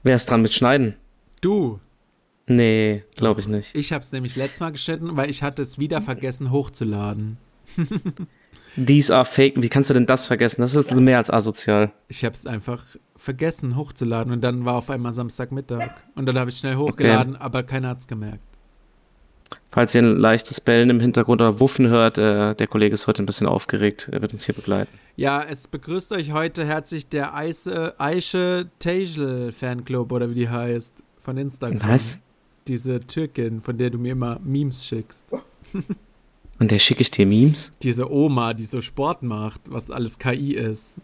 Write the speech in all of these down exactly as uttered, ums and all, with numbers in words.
Wer ist dran mit Schneiden? Du. Nee, glaube ich nicht. Ich habe es nämlich letztes Mal geschnitten, weil ich hatte es wieder vergessen hochzuladen. These are fake. Wie kannst du denn das vergessen? Das ist mehr als asozial. Ich habe es einfach vergessen hochzuladen und dann war auf einmal Samstagmittag. Und dann habe ich schnell hochgeladen, okay. Aber keiner hat es gemerkt. Falls ihr ein leichtes Bellen im Hintergrund oder Wuffen hört, äh, der Kollege ist heute ein bisschen aufgeregt. Er wird uns hier begleiten. Ja, es begrüßt euch heute herzlich der Eise, Aische Tejl Fanclub oder wie die heißt, von Instagram. Was? Diese Türkin, von der du mir immer Memes schickst. Und der schicke ich dir Memes? Diese Oma, die so Sport macht, was alles K I ist.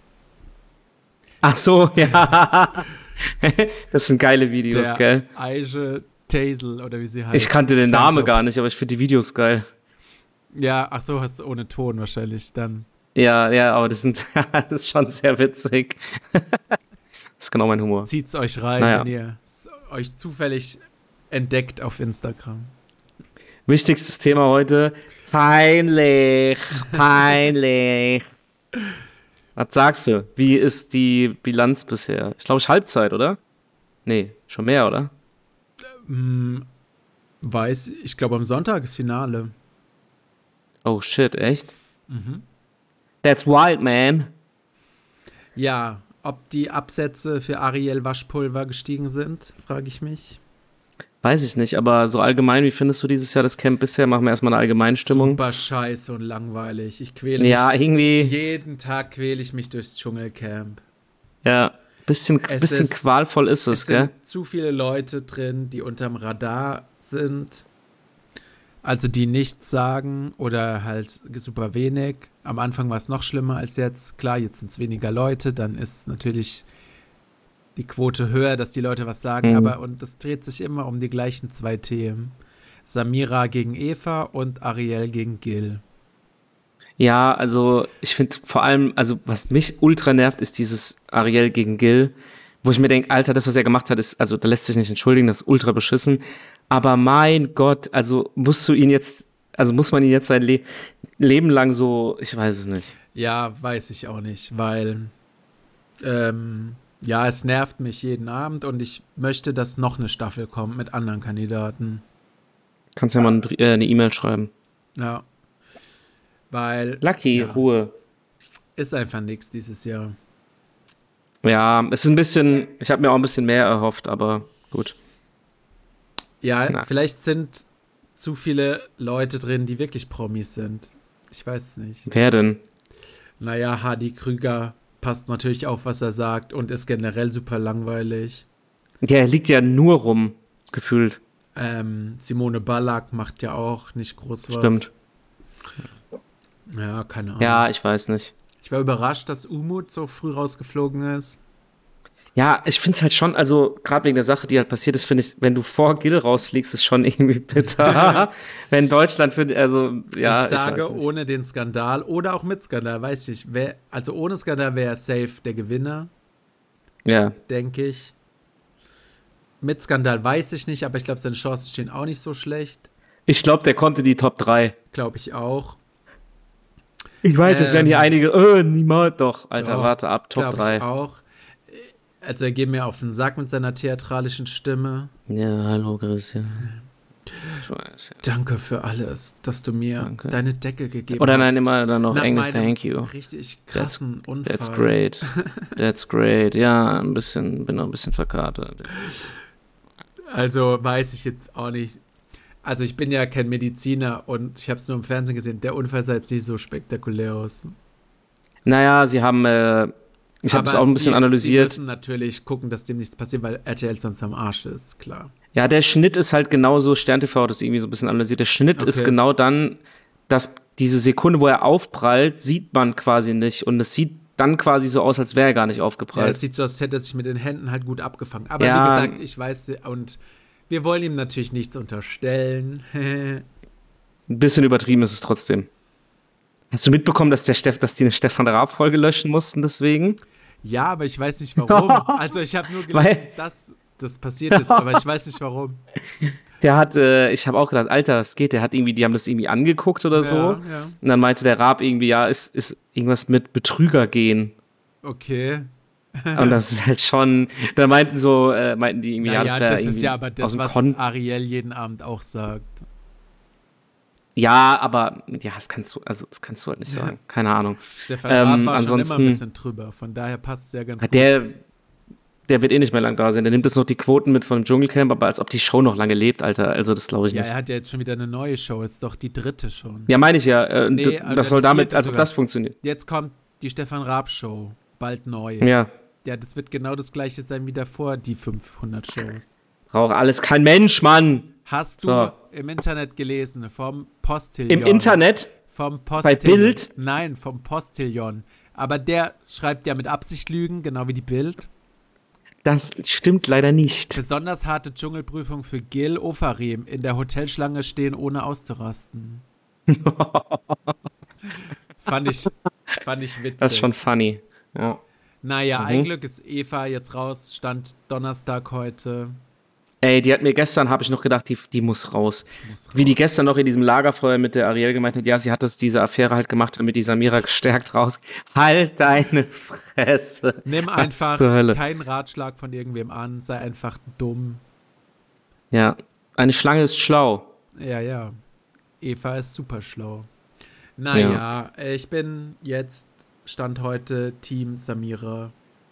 Ach so, ja. Das sind geile Videos, der gell? Aische Tejl oder wie sie heißt. Ich kannte den Namen gar nicht, aber ich finde die Videos geil. Ja, ach so, hast du ohne Ton wahrscheinlich dann. Ja, ja, aber das, sind, das ist schon sehr witzig. Das ist genau mein Humor. Zieht's euch rein, naja. wenn ihr euch zufällig entdeckt auf Instagram. Wichtigstes Thema heute. Peinlich, peinlich. Was sagst du? Wie ist die Bilanz bisher? Ich glaube, ich Halbzeit, oder? Nee, schon mehr, oder? Hm, weiß, ich glaube, am Sonntag ist Finale. Oh shit, echt? Mhm. That's wild, man. Ja, ob die Absätze für Ariel Waschpulver gestiegen sind, frage ich mich. Weiß ich nicht, aber so allgemein, wie findest du dieses Jahr das Camp bisher? Machen wir erstmal eine Allgemeinstimmung. Super scheiße und langweilig. Ich quäle ja, mich. Irgendwie. Jeden Tag quäle ich mich durchs Dschungelcamp. Ja, bisschen, bisschen ist, qualvoll ist es, es gell? Es sind zu viele Leute drin, die unterm Radar sind. Also die nichts sagen oder halt super wenig. Am Anfang war es noch schlimmer als jetzt. Klar, jetzt sind es weniger Leute, dann ist natürlich die Quote höher, dass die Leute was sagen. Mhm. Aber und das dreht sich immer um die gleichen zwei Themen. Samira gegen Eva und Ariel gegen Gil. Ja, also ich finde vor allem, also was mich ultra nervt, ist dieses Ariel gegen Gil, wo ich mir denke, Alter, das, was er gemacht hat, ist, also da lässt sich nicht entschuldigen, das ist ultra beschissen. Aber mein Gott, also musst du ihn jetzt, also muss man ihn jetzt sein Le- Leben lang so, ich weiß es nicht. Ja, weiß ich auch nicht, weil ähm, ja, es nervt mich jeden Abend und ich möchte, dass noch eine Staffel kommt mit anderen Kandidaten. Kannst ja mal ein, äh, eine E-Mail schreiben. Ja. Weil. Lucky, ja, Ruhe. Ist einfach nichts dieses Jahr. Ja, es ist ein bisschen, ich habe mir auch ein bisschen mehr erhofft, aber gut. Ja, Na. vielleicht sind zu viele Leute drin, die wirklich Promis sind. Ich weiß es nicht. Wer denn? Naja, Hardy Krüger passt natürlich auf, was er sagt und ist generell super langweilig. Ja, er liegt ja nur rum, gefühlt. Ähm, Simone Ballack macht ja auch nicht groß was. Stimmt. Ja, keine Ahnung. Ja, ich weiß nicht. Ich war überrascht, dass Umut so früh rausgeflogen ist. Ja, ich finde es halt schon, also gerade wegen der Sache, die halt passiert ist, finde ich, wenn du vor Gil rausfliegst, ist schon irgendwie bitter. Wenn Deutschland für, also, ja. Ich sage, ich ohne den Skandal oder auch mit Skandal, weiß ich. Wer, also ohne Skandal wäre safe der Gewinner. Ja. Denke ich. Mit Skandal weiß ich nicht, aber ich glaube, seine Chancen stehen auch nicht so schlecht. Ich glaube, der konnte die Top drei. Glaube ich auch. Ich weiß, ähm, es werden hier einige, äh, niemals doch. Alter, doch, warte ab, Top drei. Ich auch. Also er geht mir auf den Sack mit seiner theatralischen Stimme. Ja, hallo Christian. Ich weiß, ja. Danke für alles, dass du mir Danke. deine Decke gegeben Oder hast. Oder nein, immer dann noch Nach Englisch, thank you. Richtig krassen that's, Unfall. That's great. That's great. Ja, ein bisschen, bin noch ein bisschen verkatert. Also weiß ich jetzt auch nicht. Also ich bin ja kein Mediziner und ich habe es nur im Fernsehen gesehen. Der Unfall sah jetzt nicht so spektakulär aus. Naja, sie haben, äh, ich habe es auch ein bisschen sie, analysiert. Sie müssen natürlich gucken, dass dem nichts passiert, weil R T L sonst am Arsch ist, klar. Ja, der Schnitt ist halt genauso, Stern T V hat das irgendwie so ein bisschen analysiert. Der Schnitt okay. ist genau dann, dass diese Sekunde, wo er aufprallt, sieht man quasi nicht. Und es sieht dann quasi so aus, als wäre er gar nicht aufgeprallt. Ja, es sieht so aus, als hätte er sich mit den Händen halt gut abgefangen. Aber ja, wie gesagt, ich weiß, und wir wollen ihm natürlich nichts unterstellen. Ein bisschen übertrieben ist es trotzdem. Hast du mitbekommen, dass, der Steff, dass die eine Stefan Raab-Folge löschen mussten deswegen? Ja, aber ich weiß nicht warum. Also ich habe nur gelesen, dass das passiert ist, aber ich weiß nicht warum. Der hat, äh, ich habe auch gedacht, Alter, was geht? Der hat irgendwie, die haben das irgendwie angeguckt oder so. Ja, ja. Und dann meinte der Raab irgendwie, ja, ist, ist irgendwas mit Betrüger gehen. Okay. Und das ist halt schon, da meinten so, äh, meinten die irgendwie, naja, ja, das wäre das irgendwie ist ja aber aus das, dem was Kon Ariel jeden Abend auch sagt. Ja, aber, ja, das kannst du, also, das kannst du halt nicht sagen. Keine Ahnung. Stefan Raab Ähm, war schon immer ein ansonsten, bisschen drüber, von daher passt es ja ganz gut. der, der wird eh nicht mehr lang da sein. Der nimmt jetzt noch die Quoten mit vom Dschungelcamp, aber als ob die Show noch lange lebt, Alter. Also, das glaube ich Ja, nicht. er hat ja jetzt schon wieder eine neue Show, ist doch die dritte schon. Ja, meine ich ja. Äh, Nee, d- aber das die soll damit, vierte als ob sogar. das funktioniert. Jetzt kommt die Stefan Raab Show, bald neu. Ja. Ja, das wird genau das gleiche sein wie davor, die fünfhundert Shows. Braucht alles kein Mensch, Mann. Hast du So. im Internet gelesen, vom Postillon? Im Internet? Vom Bei Postillon. Bild? Nein, vom Postillon. Aber der schreibt ja mit Absicht Lügen, genau wie die Bild. Das stimmt leider nicht. Besonders harte Dschungelprüfung für Gil Ofarim. In der Hotelschlange stehen, ohne auszurasten. fand, ich, fand ich witzig. Das ist schon funny. Ja. Naja, Mhm. ein Glück ist Eva jetzt raus. Stand Donnerstag heute. Ey, die hat mir gestern, habe ich noch gedacht, die, die muss raus. Die muss Wie die raus. gestern noch in diesem Lagerfeuer mit der Ariel gemeint hat, ja, sie hat das, diese Affäre halt gemacht, damit die Samira gestärkt raus. Halt deine Fresse. Nimm Was einfach zur Hölle. keinen Ratschlag von irgendwem an. Sei einfach dumm. Ja, eine Schlange ist schlau. Ja, ja. Eva ist super schlau. Naja, ich bin jetzt, Stand heute, Team Samira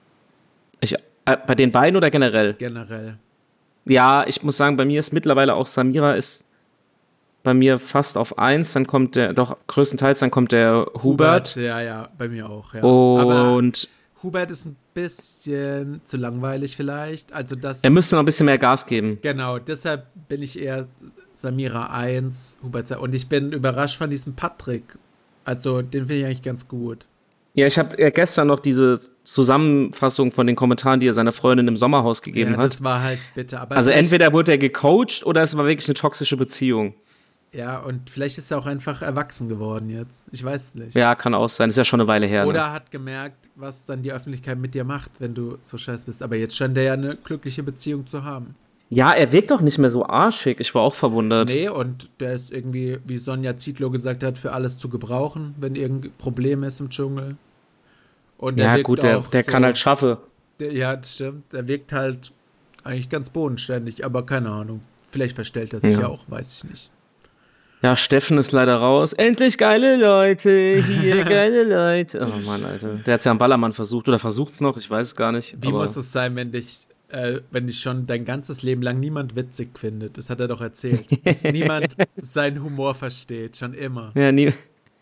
Ich, äh, bei den beiden oder generell? generell. Ja, ich muss sagen, bei mir ist mittlerweile auch Samira ist bei mir fast auf eins, dann kommt der, doch größtenteils, dann kommt der Hubert. Ja, ja, bei mir auch, ja. Aber Und Hubert ist ein bisschen zu langweilig vielleicht. Also das. er müsste noch ein bisschen mehr Gas geben. Genau, deshalb bin ich eher Samira eins, Hubert zwei. Und ich bin überrascht von diesem Patrick. Also den finde ich eigentlich ganz gut. Ja, ich habe gestern noch diese Zusammenfassung von den Kommentaren, die er seiner Freundin im Sommerhaus gegeben Ja, hat. das war halt bitte. Aber Also vielleicht- entweder wurde er gecoacht oder es war wirklich eine toxische Beziehung. Ja, und vielleicht ist er auch einfach erwachsen geworden jetzt. Ich weiß es nicht. Ja, kann auch sein. Ist ja schon eine Weile her. Oder Ne? hat gemerkt, was dann die Öffentlichkeit mit dir macht, wenn du so scheiße bist. Aber jetzt scheint er ja eine glückliche Beziehung zu haben. Ja, er wirkt doch nicht mehr so arschig. Ich war auch verwundert. Nee, und der ist irgendwie, wie Sonja Zietlow gesagt hat, für alles zu gebrauchen, wenn irgendein Problem ist im Dschungel. Und der Ja, wirkt gut, der, auch der so, kann halt schaffe. Der, ja, das stimmt. Der wirkt halt eigentlich ganz bodenständig, aber keine Ahnung. Vielleicht verstellt er sich ja, Ja. auch, weiß ich nicht. Ja, Steffen ist leider raus. Endlich geile Leute, hier geile Leute. Oh Mann, Alter. Der hat's ja am Ballermann versucht oder versucht's noch, ich weiß es gar nicht. Wie aber muss es sein, wenn dich, äh, wenn dich schon dein ganzes Leben lang niemand witzig findet? Das hat er doch erzählt. Dass niemand seinen Humor versteht, schon immer. Ja, nie.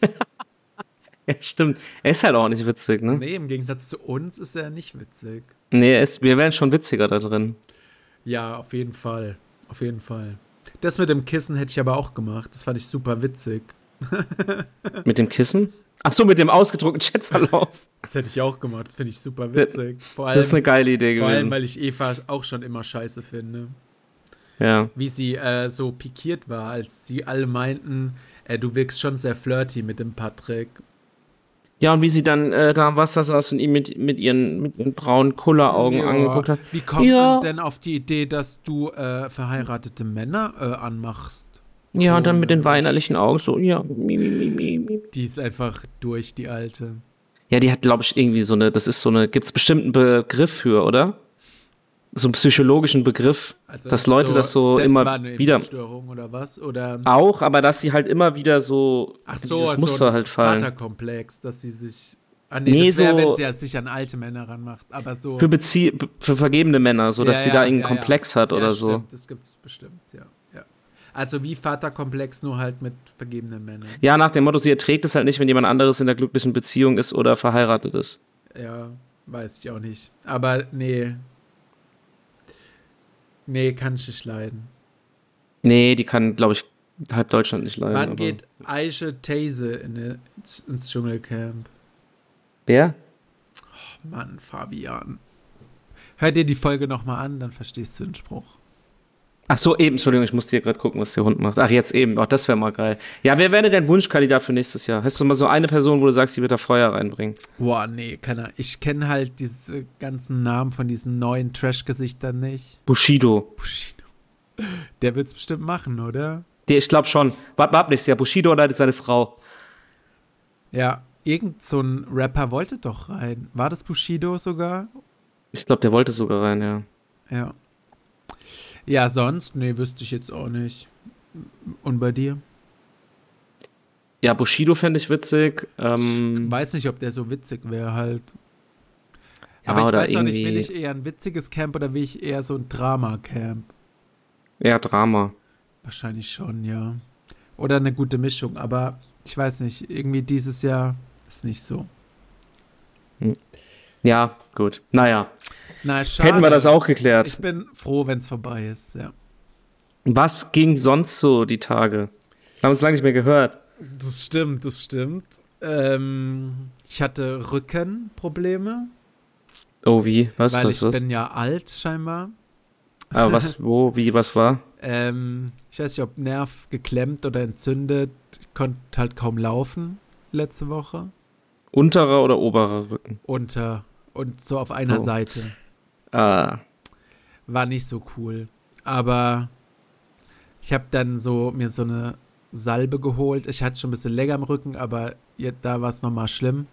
Ja, stimmt. Er ist halt auch nicht witzig, ne? Nee, im Gegensatz zu uns ist er nicht witzig. Nee, er ist, wir wären schon witziger da drin. Ja, auf jeden Fall. Auf jeden Fall. Das mit dem Kissen hätte ich aber auch gemacht. Das fand ich super witzig. Mit dem Kissen? Ach so, mit dem ausgedruckten Chatverlauf. Das hätte ich auch gemacht. Das finde ich super witzig. Vor allem, Das ist eine geile Idee vor allem, gewesen. weil ich Eva auch schon immer scheiße finde. Ja. Wie sie äh, so pikiert war, als sie alle meinten, äh, du wirkst schon sehr flirty mit dem Patrick. Ja, und wie sie dann äh, da am Wasser saß und ihn mit, mit, ihren, mit ihren braunen Kulleraugen Ja. angeguckt hat. Wie kommt Ja. man denn auf die Idee, dass du äh, verheiratete Männer äh, anmachst? Ja, und dann mit den Komisch. weinerlichen Augen so, ja, mi, mi, mi, mi, mi. Die ist einfach durch, die Alte. Ja, die hat, glaube ich, irgendwie so eine, das ist so eine, gibt's bestimmt einen Begriff für, oder? So einen psychologischen Begriff, Also dass Leute das so immer wieder, Selbstwahrnehmungsstörung oder was? Oder auch, aber dass sie halt immer wieder so, ach so, dieses so Muster ein halt fallen. Vaterkomplex, dass sie sich. Ah, nee, Nee, das wäre, so- wenn sie ja sich an alte Männer ranmacht. Aber so. Für Bezie für vergebene Männer, so dass Ja, sie ja, da irgendeinen ja, ja. Komplex hat Ja, oder so. Stimmt, das gibt's bestimmt, ja. ja. Also wie Vaterkomplex, nur halt mit vergebenen Männern. Ja, nach dem Motto, sie erträgt es halt nicht, wenn jemand anderes in der glücklichen Beziehung ist oder verheiratet ist. Ja, weiß ich auch nicht. Aber nee. Nee, kann ich nicht leiden. Nee, die kann, glaube ich, halb Deutschland nicht leiden. Wann aber- geht Aische Tase in, eine- ins Dschungelcamp? Wer? Mann, Fabian. Hör dir die Folge nochmal an, dann verstehst du den Spruch. Ach so, eben, Entschuldigung, ich musste hier gerade gucken, was der Hund macht. Ach, jetzt eben. Ach, das wäre mal geil. Ja, wer wäre denn dein Wunschkandidat für nächstes Jahr? Hast du mal so eine Person, wo du sagst, die wird da Feuer reinbringen? Boah, nee, keine Ich kenne halt diese ganzen Namen von diesen neuen Trash-Gesichtern nicht. Bushido. Bushido. Der wird's bestimmt machen, oder? Der, ich glaube schon. Warte mal ab nächstes Jahr. Bushido oder seine Frau? Ja, irgend so ein Rapper wollte doch rein. War das Bushido sogar? Ich glaube, der wollte sogar rein, ja. Ja. Ja, sonst, nee, wüsste ich jetzt auch nicht. Und bei dir? Ja, Bushido fände ich witzig. Ich Ähm, weiß nicht, ob der so witzig wäre halt. Aber ja, ich oder weiß auch nicht, will irgendwie ich eher ein witziges Camp oder will ich eher so ein Drama-Camp? eher Drama. Wahrscheinlich schon, ja. Oder eine gute Mischung, aber ich weiß nicht, irgendwie dieses Jahr ist nicht so. Hm. Ja, gut. Naja, Na, hätten wir das schade. auch Ich geklärt. bin froh, wenn es vorbei ist, ja. Was ging sonst so die Tage? Haben uns lange nicht mehr gehört. Das stimmt, das stimmt. Ähm, ich hatte Rückenprobleme, Oh, wie? Was? weil Was? ich Was? bin ja alt scheinbar. Aber was? Wo? Wie? Was war? Ähm, ich weiß nicht, ob Nerv geklemmt oder entzündet. Ich konnte halt kaum laufen letzte Woche. Unterer oder oberer Rücken? Unter und so auf einer Oh. Seite. Ah. War nicht so cool. Aber ich habe dann so mir so eine Salbe geholt. Ich hatte schon ein bisschen länger im Rücken, aber jetzt, da war es nochmal schlimm.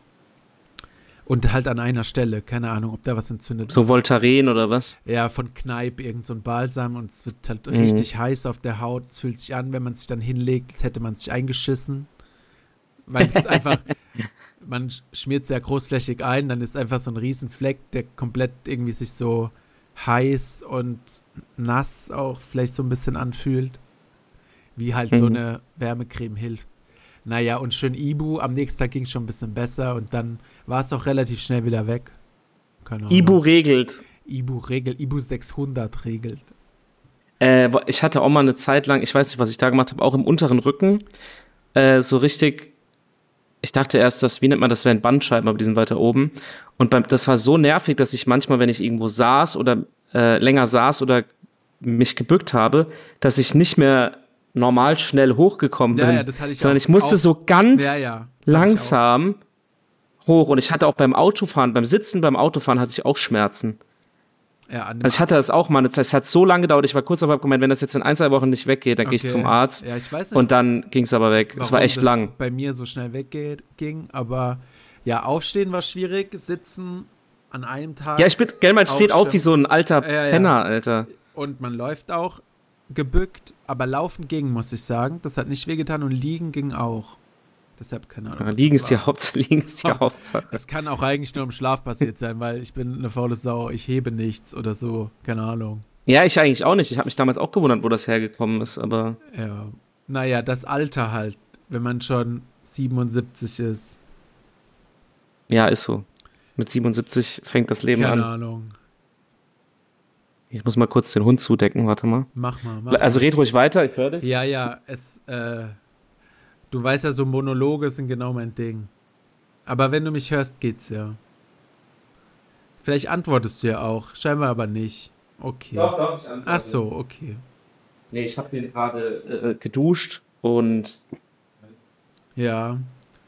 Und halt an einer Stelle. Keine Ahnung, ob da was entzündet So war. Voltaren oder was? Ja, von Kneipp, irgend so ein Balsam. Und es wird halt Mhm. richtig heiß auf der Haut. Es fühlt sich an, wenn man sich dann hinlegt, als hätte man sich eingeschissen. Weil es ist einfach, man schmiert es ja großflächig ein, dann ist einfach so ein Riesenfleck, der komplett irgendwie sich so heiß und nass auch vielleicht so ein bisschen anfühlt. Wie halt so Mhm. eine Wärmecreme hilft. Naja, und schön Ibu. Am nächsten Tag ging es schon ein bisschen besser und dann war es auch relativ schnell wieder weg. Keine Ahnung. Ibu regelt. Ibu regelt, Ibu sechshundert regelt. Äh, wo- ich hatte auch mal eine Zeit lang, ich weiß nicht, was ich da gemacht habe, auch im unteren Rücken, äh, so richtig, ich dachte erst, dass, wie nennt man das, wären Bandscheiben, aber die sind weiter oben. Und beim, das war so nervig, dass ich manchmal, wenn ich irgendwo saß oder äh, länger saß oder mich gebückt habe, dass ich nicht mehr normal schnell hochgekommen Ja, bin, ja, das hatte ich sondern auch. ich musste auch, so ganz Ja, ja. Das hatte ich langsam hoch. Und ich hatte auch beim Autofahren, beim Sitzen beim Autofahren hatte ich auch Schmerzen. auch. Ja, an dem Also ich hatte das auch mal eine Zeit, es hat so lange gedauert, ich war kurz davor gemeint, wenn das jetzt in ein, zwei Wochen nicht weggeht, dann gehe ich Okay. zum Arzt. Ja, ich weiß nicht, Und dann ging es aber weg. Es war warum echt das lang. bei mir so schnell wegging, aber ja, aufstehen war schwierig, sitzen an einem Tag Ja, ich bin, gell, man steht Auch auf wie so ein alter Ja, ja. Penner, Alter. und man läuft auch gebückt, aber laufen ging, muss ich sagen. Das hat nicht wehgetan und liegen ging auch. Deshalb keine Ahnung. Ja, was liegen das ist die war. Hauptsache, liegen ist die Hauptsache. Es kann auch eigentlich nur im Schlaf passiert sein, weil ich bin eine faule Sau, ich hebe nichts oder so, keine Ahnung. Ja, ich eigentlich auch nicht. Ich habe mich damals auch gewundert, wo das hergekommen ist, aber Ja, naja, das Alter halt, wenn man schon siebenundsiebzig ist. ja, ist so. Mit siebenundsiebzig fängt das Leben Keine an. Ahnung. Ich muss mal kurz den Hund zudecken, warte mal. Mach mal, mach Also mal. red ruhig weiter, ich höre dich. Ja, ja, es, äh, du weißt ja, so Monologe sind genau mein Ding. Aber wenn du mich hörst, geht's ja. Vielleicht antwortest du ja auch, scheinbar aber nicht. Okay. doch, ich antworte. Ach so, okay. Nee, ich habe den gerade äh, geduscht und Ja,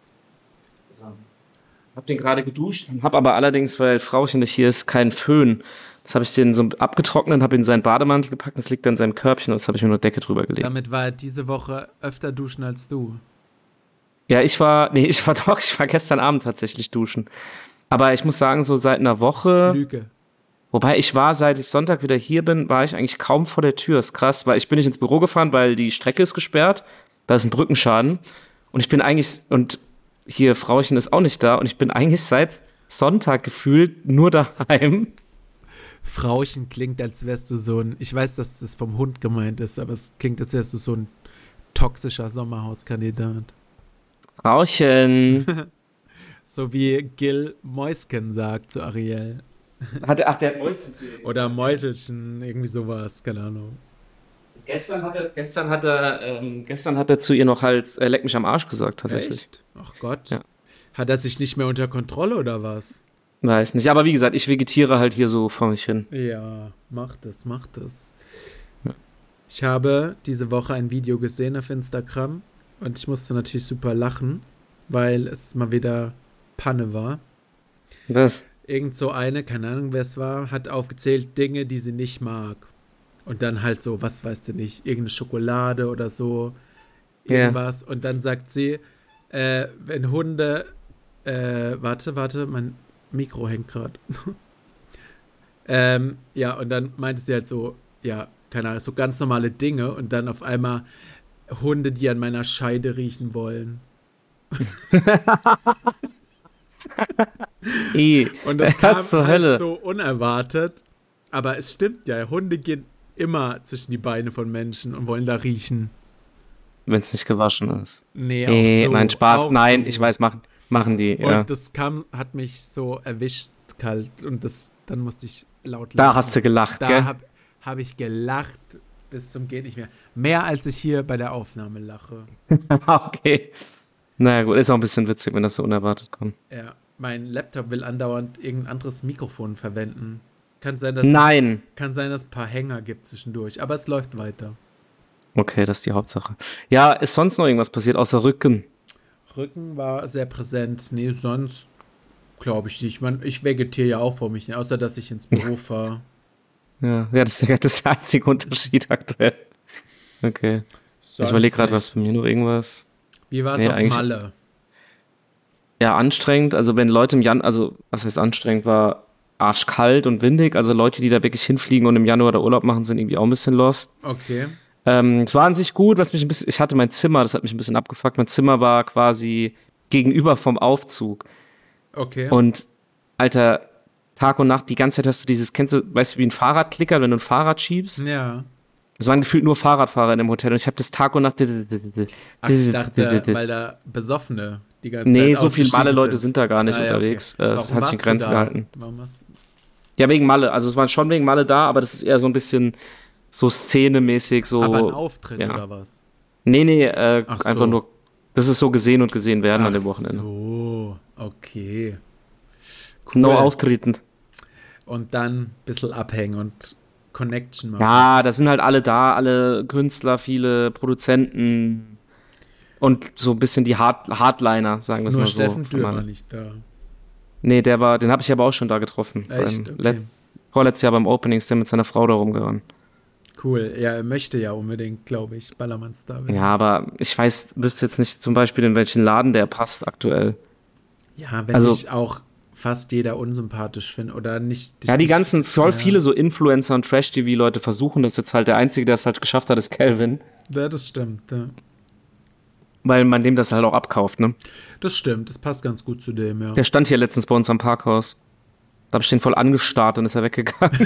hab den gerade geduscht und hab aber allerdings, weil Frauchen nicht hier ist, keinen Föhn. Das habe ich den so abgetrocknet, habe in seinen Bademantel gepackt, das liegt dann in seinem Körbchen und das habe ich mir nur Decke drüber gelegt. damit war er diese Woche öfter duschen als du. Ja, ich war, nee, ich war doch, ich war gestern Abend tatsächlich duschen. Aber ich muss sagen, so seit einer Woche, Lüge. wobei ich war, seit ich Sonntag wieder hier bin, war ich eigentlich kaum vor der Tür. Ist krass, weil ich bin nicht ins Büro gefahren, weil die Strecke ist gesperrt. Da ist ein Brückenschaden. Und ich bin eigentlich, und hier Frauchen ist auch nicht da. Und ich bin eigentlich seit Sonntag gefühlt nur daheim. Frauchen klingt, als wärst du so ein, ich weiß, dass das vom Hund gemeint ist, aber es klingt, als wärst du so ein toxischer Sommerhauskandidat. Frauchen. So wie Gil Mäusken sagt zu Ariel. Hat er, ach, der hat Mäuschen zu ihr. Oder Mäuselchen, irgendwie sowas, keine Ahnung. Gestern hat er, gestern hat er, ähm, gestern hat er zu ihr noch halt, äh, leck mich am Arsch gesagt, tatsächlich. Echt? Ach Gott. Ja. Hat er sich nicht mehr unter Kontrolle oder was? Weiß nicht. Aber wie gesagt, ich vegetiere halt hier so vor mich hin. Ja, macht es, macht es. Ja. Ich habe diese Woche ein Video gesehen auf Instagram und ich musste natürlich super lachen, weil es mal wieder Panne war. Was? Irgend so eine, keine Ahnung wer es war, hat aufgezählt Dinge, die sie nicht mag. Und dann halt so, was weißt du nicht, irgendeine Schokolade oder so, Ja. irgendwas. Und dann sagt sie, äh, wenn Hunde, äh, warte, warte, mein Mikro hängt gerade. Ähm, ja, und dann meinte sie halt so, ja, keine Ahnung, so ganz normale Dinge und dann auf einmal Hunde, die an meiner Scheide riechen wollen. I, Und das was kam zur halt Hölle? so unerwartet. Aber es stimmt ja, Hunde gehen immer zwischen die Beine von Menschen und wollen da riechen. Wenn es nicht gewaschen ist. Nee, auch Eh, so. nein, Spaß, Auch nein, ich so. weiß, machen, machen die, ja. Und das kam, hat mich so erwischt kalt und das, dann musste ich laut Da lachen. hast du gelacht, Da gell? habe hab ich gelacht bis zum geht nicht mehr. Mehr als ich hier bei der Aufnahme lache. Okay. Naja, gut, ist auch ein bisschen witzig, wenn das so unerwartet kommt. Ja, mein Laptop will andauernd irgendein anderes Mikrofon verwenden. Kann sein, dass Nein. kann sein, dass es ein paar Hänger gibt zwischendurch, aber es läuft weiter. Okay, das ist die Hauptsache. Ja, ist sonst noch irgendwas passiert, außer Rücken? Rücken war sehr präsent. Nee, sonst glaube ich nicht. Ich meine, ich vegetiere ja auch vor mich, ne? Außer dass ich ins Büro fahre. Ja, ja, das ist der, das ist der einzige Unterschied aktuell. Okay. Ich überlege gerade, was für mir noch irgendwas. Wie war es Nee, auf eigentlich- Malle? Ja, anstrengend. Also wenn Leute im Januar, also was heißt anstrengend, war arschkalt und windig. Also Leute, die da wirklich hinfliegen und im Januar da Urlaub machen, sind irgendwie auch ein bisschen lost. Okay. Ähm, es war an sich gut, was mich ein bisschen, ich hatte mein Zimmer, das hat mich ein bisschen abgefuckt. Mein Zimmer war quasi gegenüber vom Aufzug. Okay. Und, Alter, Tag und Nacht, die ganze Zeit hast du dieses, kennst du, weißt du, wie ein Fahrradklicker, wenn du ein Fahrrad schiebst? ja. Es waren gefühlt nur Fahrradfahrer in dem Hotel und ich habe das Tag und Nacht. Ach, ich dachte, weil da Besoffene die ganze Nee, Zeit so viele ausgestiegen Malle-Leute sind da gar nicht Ah, ja, unterwegs. okay. Äh, Das Warum hat sich in warst du Grenzen da? gehalten. Warum warst- Ja, wegen Malle. Also es waren schon wegen Malle da, aber das ist eher so ein bisschen so szenemäßig, so. Aber ein Auftritt ja. oder was? Nee, nee, äh, Ach einfach so. nur. Das ist so gesehen und gesehen werden an Ach dem Wochenende. so, okay. Cool. No Auftreten. Und dann ein bisschen abhängen und Connection machen. Ja, da sind halt alle da, alle Künstler, viele Produzenten und so ein bisschen die Hard Hardliner, sagen wir es Nur mal so. Steffen von Dürr Malle. nicht da. Nee, der war, den habe ich aber auch schon da getroffen. Echt? Beim Okay. Let vorletztes Jahr beim Opening ist der mit seiner Frau da rumgerannt. Cool. Ja, er möchte ja unbedingt, glaube ich, Ballermann-Star werden. Ja, aber ich weiß, wüsste jetzt nicht zum Beispiel, in welchen Laden der passt aktuell. Ja, wenn Also- ich auch fast jeder unsympathisch finde oder nicht. Ja, die nicht- ganzen, voll ja. viele so Influencer und Trash-T V-Leute versuchen das jetzt halt. Der Einzige, der es halt geschafft hat, ist Calvin, Ja, das stimmt. Ja. weil man dem das halt auch abkauft, ne? Das stimmt, das passt ganz gut zu dem, ja. Der stand hier letztens bei uns am Parkhaus. Da hab ich den voll angestarrt und ist er weggegangen.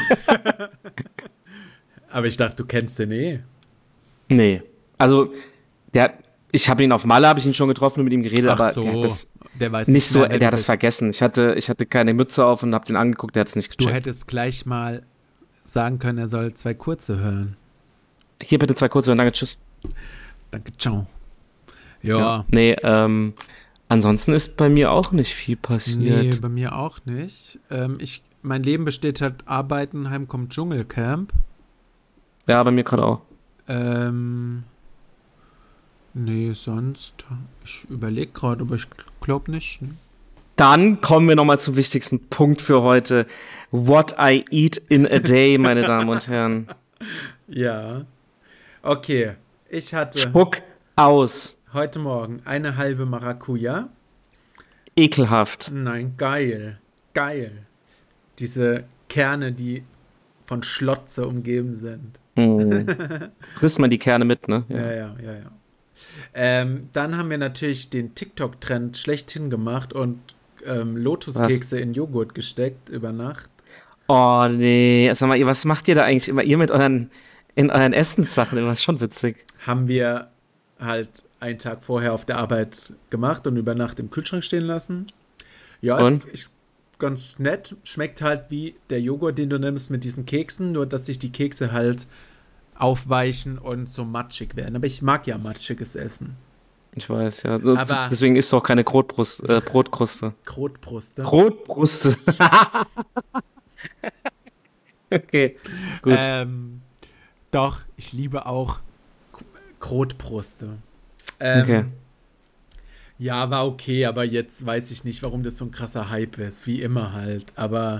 Aber ich dachte, du kennst den eh. Nee. Also, der, ich habe ihn auf Malle, habe ich ihn schon getroffen und mit ihm geredet, Ach aber so, der hat das der weiß nicht so, mehr, wer der du hat das bist. vergessen. Ich hatte, ich hatte keine Mütze auf und habe den angeguckt, der hat es nicht Du gecheckt. hättest gleich mal sagen können, er soll zwei kurze hören. Hier bitte zwei kurze und danke, tschüss. Danke, ciao. Ja, Nee, ähm, ansonsten ist bei mir auch nicht viel passiert. nee, bei mir auch nicht. Ähm, ich, mein Leben besteht halt Arbeiten, Heimkommt Dschungelcamp. Ja, bei mir gerade auch. Ähm, nee, sonst, ich überlege gerade, aber ich glaube nicht. Ne? Dann kommen wir nochmal zum wichtigsten Punkt für heute. What I eat in a day, meine Damen und Herren. Ja. Okay, ich hatte Spuck aus. heute Morgen eine halbe Maracuja. Ekelhaft. Nein, geil. Geil. Diese Kerne, die von Schlotze umgeben sind. Hm. Frisst man die Kerne mit, ne? Ja, ja, ja, ja. Ähm, dann haben wir natürlich den TikTok-Trend schlechthin gemacht und ähm, Lotuskekse in Joghurt gesteckt über Nacht. Oh, nee. Sag mal, ihr, was macht ihr da eigentlich immer? Ihr mit euren, in euren Essenssachen, immer ist schon witzig. Haben wir halt einen Tag vorher auf der Arbeit gemacht und über Nacht im Kühlschrank stehen lassen. Ja, Und? ist, ist ganz nett. Schmeckt halt wie der Joghurt, den du nimmst mit diesen Keksen, nur dass sich die Kekse halt aufweichen und so matschig werden. Aber ich mag ja matschiges Essen. Ich weiß, ja. So, Aber- deswegen isst du auch keine Brotbrust, äh, Brotkruste. Krotbruste. Brotbruste. Okay, gut. Ähm, doch, ich liebe auch K- Krotbruste. Ähm, Okay. Ja, war okay, aber jetzt weiß ich nicht, warum das so ein krasser Hype ist. Wie immer halt. Aber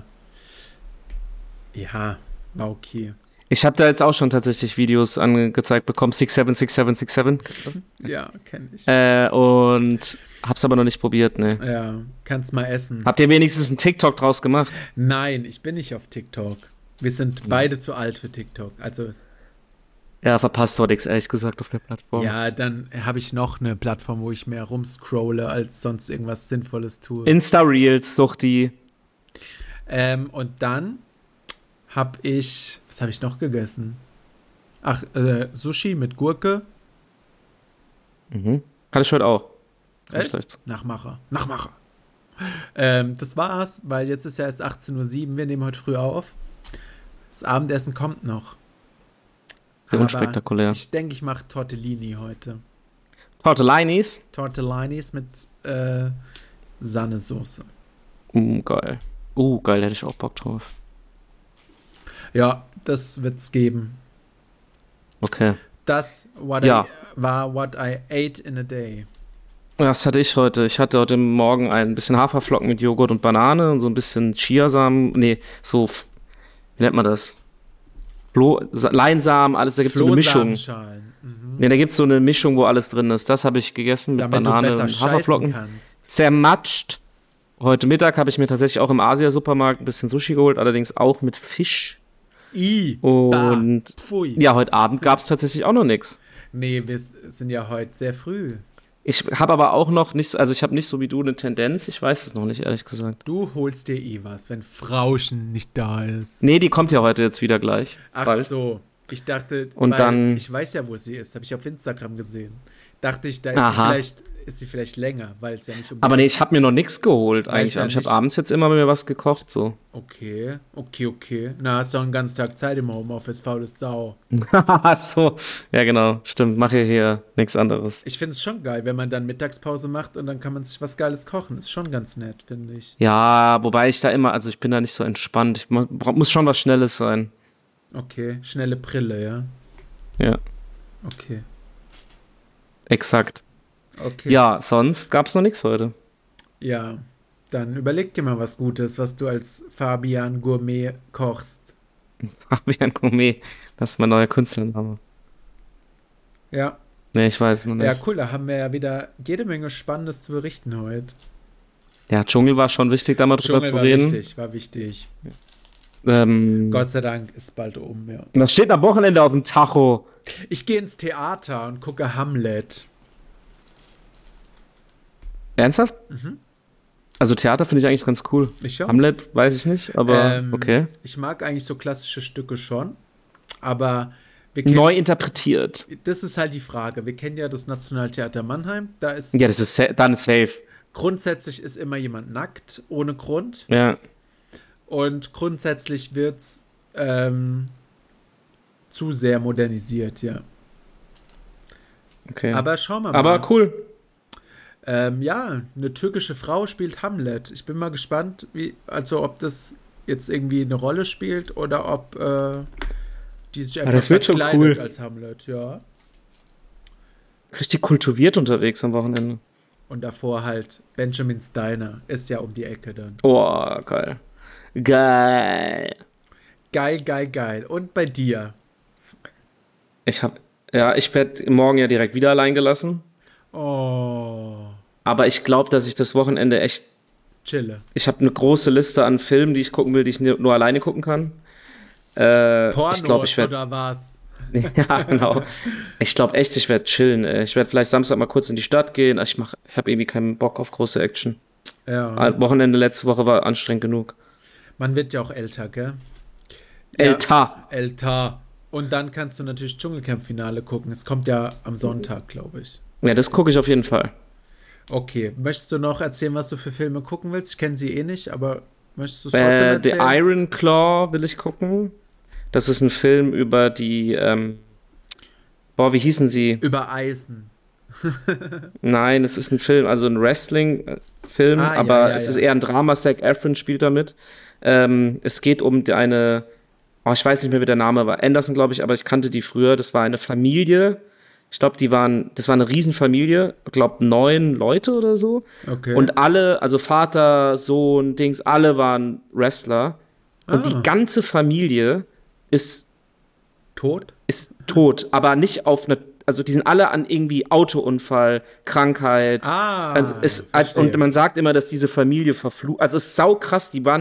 ja, war okay. Ich habe da jetzt auch schon tatsächlich Videos angezeigt bekommen. six seven six seven six seven. Ja, kenn ich. Äh, und hab's aber noch nicht probiert, ne. Ja, kannst mal essen. Habt ihr wenigstens einen TikTok draus gemacht? Nein, ich bin nicht auf TikTok. Wir sind beide zu alt für TikTok. Also, Ja, verpasst heute nichts, ehrlich gesagt, auf der Plattform. ja, dann habe ich noch eine Plattform, wo ich mehr rumscrolle, als sonst irgendwas Sinnvolles tue. Insta-Reels, doch die. Ähm, und dann habe ich, was habe ich noch gegessen? Ach, äh, Sushi mit Gurke. Mhm. Hatte ich heute auch. Echt? Nachmacher. Nachmacher. Ähm, das war's, weil jetzt ist ja erst achtzehn Uhr sieben. Wir nehmen heute früh auf. Das Abendessen kommt noch. Sehr Aber unspektakulär. Ich denke, ich mache Tortellini heute. Tortellinis. Tortellinis mit äh, Sahnesoße. Uh, geil. Uh, geil, hätte ich auch Bock drauf. Ja, das wird's geben. Okay. Das what Ja. I, war what I ate in a day. Was hatte ich heute? Ich hatte heute Morgen ein bisschen Haferflocken mit Joghurt und Banane und so ein bisschen Chiasamen. Nee, so, f- wie nennt man das? Flo Sa- Leinsamen, alles, da gibt es so eine Mischung. Flohsamenschalen. Mhm. Nee, da gibt es so eine Mischung, wo alles drin ist. Das habe ich gegessen mit Damit Banane du besser und scheißen Haferflocken. kannst. Zermatscht. Heute Mittag habe ich mir tatsächlich auch im Asia-Supermarkt ein bisschen Sushi geholt, allerdings auch mit Fisch. I, Und bah, pfui. ja, heute Abend gab es tatsächlich auch noch nichts. Nee, wir s- sind ja heute sehr früh. Ich habe aber auch noch nicht, also ich habe nicht so wie du eine Tendenz, ich weiß es noch nicht, ehrlich gesagt. Du holst dir eh was, wenn Frauchen nicht da ist. Nee, die kommt ja heute jetzt wieder gleich. Ach bald. so, ich dachte, Und weil dann- ich weiß ja, wo sie ist, habe ich auf Instagram gesehen. Dachte ich, da ist sie Aha. vielleicht, ist sie vielleicht länger, weil es ja nicht um Aber nee, ich habe mir noch nichts geholt Weiß eigentlich. ja aber ich habe nicht. abends jetzt immer mir was gekocht, so. Okay, okay, okay. Na, hast du einen ganzen Tag Zeit im Homeoffice, faules Sau. so, ja genau, stimmt, mache hier nichts anderes. Ich finde es schon geil, wenn man dann Mittagspause macht und dann kann man sich was Geiles kochen. Ist schon ganz nett, finde ich. Ja, wobei ich da immer, also ich bin da nicht so entspannt. Ich mu- bra- muss schon was Schnelles sein. Okay, schnelle Brille, ja? Ja, Okay, exakt. okay. Ja, sonst gab's noch nichts heute. Ja, dann überleg dir mal was Gutes, was du als Fabian Gourmet kochst. Fabian Gourmet, das ist mein neuer Künstlername. Ja, Nee, ich weiß es noch nicht. ja, cool, da haben wir ja wieder jede Menge Spannendes zu berichten heute. Ja, Dschungel war schon wichtig, da mal drüber Dschungel zu war reden. wichtig, war wichtig. Ähm, Gott sei Dank ist bald um, ja. was steht am Wochenende auf dem Tacho? Ich gehe ins Theater und gucke Hamlet. Ernsthaft? Mhm. Also Theater finde ich eigentlich ganz cool. Ich schon. Hamlet weiß ich nicht, aber Ähm, okay. Ich mag eigentlich so klassische Stücke schon, aber wir kennen, Neu interpretiert. das ist halt die Frage. Wir kennen ja das Nationaltheater Mannheim. Da ist Ja, das ist sa- dann safe. grundsätzlich ist immer jemand nackt, ohne Grund. Ja. Und grundsätzlich wird es ähm, zu sehr modernisiert, ja. Okay. Aber schauen wir mal. Aber cool. Ähm, ja, eine türkische Frau spielt Hamlet. Ich bin mal gespannt, wie, also ob das jetzt irgendwie eine Rolle spielt oder ob äh, die sich einfach das wird schon verkleidet cool. als Hamlet, ja. Richtig kultiviert unterwegs am Wochenende. Und davor halt Benjamin Steiner. Ist ja um die Ecke dann. Oh, geil. Geil. Geil, geil, geil. Und bei dir? Ich hab, ja, ich werde morgen ja direkt wieder allein gelassen. Oh, Aber ich glaube, dass ich das Wochenende echt. chille. Ich habe eine große Liste an Filmen, die ich gucken will, die ich nur nur alleine gucken kann. Äh, Pornos ich glaube, ich werde. oder was? Ja, genau. Ich glaube echt, ich werde chillen. Ey. Ich werde vielleicht Samstag mal kurz in die Stadt gehen. Ich mach, ich habe irgendwie keinen Bock auf große Action. Ja. Ah, Wochenende letzte Woche war anstrengend genug. Man wird ja auch älter, gell? Ja, Eltar. älter. Und dann kannst du natürlich Dschungelcamp-Finale gucken. Es kommt ja am Sonntag, glaube ich. Ja, das gucke ich auf jeden Fall. Okay, möchtest du noch erzählen, was du für Filme gucken willst? Ich kenne sie eh nicht, aber möchtest du es trotzdem Äh, The erzählen? Iron Claw will ich gucken. Das ist ein Film über die, ähm, boah, wie hießen sie? Über Eisen. Nein, es ist ein Film, also ein Wrestling-Film, Ah, ja, aber ja, es ja. ist eher ein Drama. Zac Efron spielt damit. Ähm, es geht um eine, oh, ich weiß nicht mehr, wie der Name war. Anderson, glaube ich, aber ich kannte die früher. Das war eine Familie. Ich glaube, die waren, das war eine Riesenfamilie. Ich glaube, neun Leute oder so. Okay. Und alle, also Vater, Sohn, Dings, alle waren Wrestler. Und Ah. die ganze Familie ist, Tot? ist tot, aber nicht auf eine, also die sind alle an irgendwie Autounfall, Krankheit. Ah, Also es, als, verstehe. und man sagt immer, dass diese Familie verflucht, also es ist saukrass, die waren,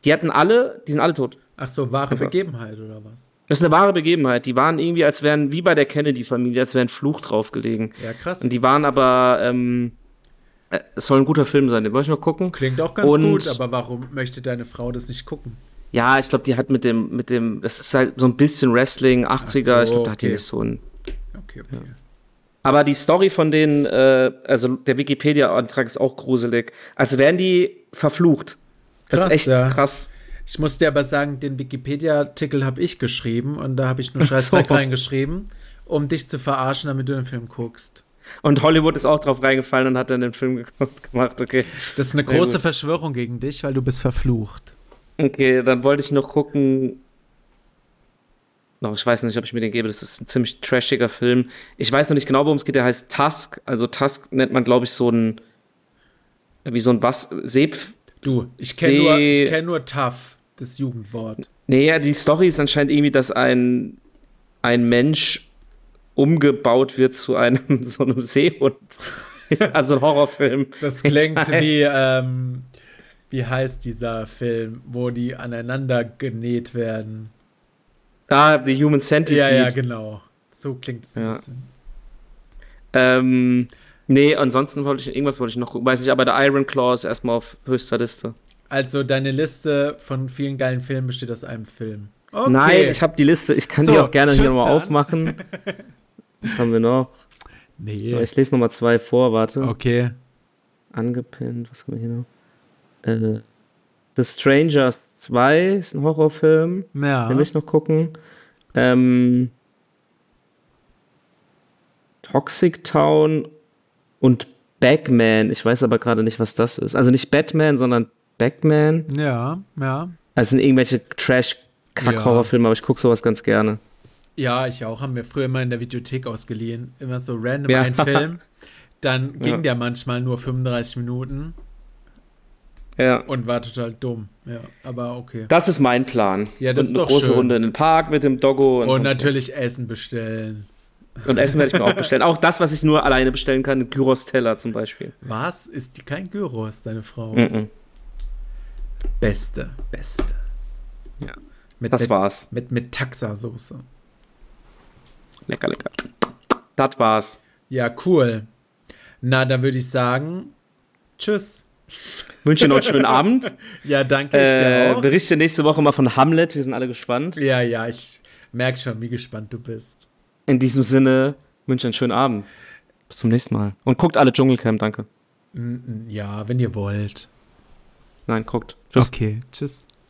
Die hatten alle, die sind alle tot. Ach so, wahre Einfach. Begebenheit oder was? Das ist eine wahre Begebenheit. Die waren irgendwie, als wären, wie bei der Kennedy-Familie, als wäre ein Fluch draufgelegen. Ja, krass. Und die waren aber, ähm, äh, es soll ein guter Film sein, den wollte ich noch gucken. Klingt auch ganz Und- gut, aber warum möchte deine Frau das nicht gucken? Ja, ich glaube, die hat mit dem, mit dem, das ist halt so ein bisschen Wrestling, achtziger, Ach so, ich glaube, da hat die okay. nicht so ein. Okay, okay. Aber die Story von denen, äh, also der Wikipedia-Antrag ist auch gruselig. Als wären die verflucht. Das Krass, ist echt ja. krass. Ich muss dir aber sagen, den Wikipedia-Artikel habe ich geschrieben und da habe ich nur Ach Scheißdreck so. reingeschrieben, um dich zu verarschen, damit du den Film guckst. Und Hollywood ist auch drauf reingefallen und hat dann den Film geguckt, gemacht, okay. Das ist eine Sehr große gut. Verschwörung gegen dich, weil du bist verflucht. Okay, dann wollte ich noch gucken. No, ich weiß nicht, ob ich mir den gebe. Das ist ein ziemlich trashiger Film. Ich weiß noch nicht genau, worum es geht. Der heißt Tusk. Also Tusk nennt man, glaube ich, so ein wie so ein was Seep. Du, ich kenne See- nur, ich kenn nur tough, das Jugendwort. Nee, ja, die Story ist anscheinend irgendwie, dass ein ein Mensch umgebaut wird zu einem so einem Seehund. Also ein Horrorfilm. Das klingt Ich weiß. wie, ähm, wie heißt dieser Film, wo die aneinander genäht werden? Ah, The Human Centipede. Ja, ja, genau. So klingt es ein Ja. bisschen. Ähm, nee, ansonsten wollte ich, irgendwas wollte ich noch gucken, weiß nicht, aber der Iron Claw ist erstmal auf höchster Liste. Also deine Liste von vielen geilen Filmen besteht aus einem Film. Okay. Nein, ich habe die Liste, ich kann So, die auch gerne hier tschüss nochmal dann. aufmachen. Was haben wir noch? Nee. Ich lese nochmal zwei vor, warte. Okay. Angepinnt, was haben wir hier noch? Äh, The Strangers zwei ist ein Horrorfilm, Ja. den will ich noch gucken. Ähm, Toxic Town und Bagman, ich weiß aber gerade nicht, was das ist. Also nicht Batman, sondern Bagman. Ja, ja. Also sind irgendwelche Trash-Kack-Horrorfilme, aber ich gucke sowas ganz gerne. Ja, ich auch. Haben wir früher immer in der Videothek ausgeliehen. Immer so random Ja. ein Film. Dann ging Ja. der manchmal nur fünfunddreißig Minuten Ja. und war total dumm. Ja, aber okay. Das ist mein Plan. Ja, das und ist eine doch große schön. Runde in den Park mit dem Doggo. Und, Und sonst natürlich Essen bestellen. was. Und Essen werde ich mir auch bestellen. Auch das, was ich nur alleine bestellen kann, Gyros Teller zum Beispiel. Was? Ist die kein Gyros, deine Frau? Mhm. Beste, beste. Ja. Mit, Das mit, war's. Mit, mit Taxa-Soße. Lecker, lecker. Das war's. Ja, cool. Na, dann würde ich sagen, tschüss. Wünsche dir noch einen schönen Abend. Ja, danke, ich Äh, dir auch. berichte nächste Woche mal von Hamlet. Wir sind alle gespannt. Ja, ja, ich merke schon, wie gespannt du bist. In diesem Sinne, wünsche einen schönen Abend. Bis zum nächsten Mal. Und guckt alle Dschungelcamp, danke. Mm, mm, Ja, wenn ihr wollt. Nein, guckt. Tschüss. Okay, tschüss.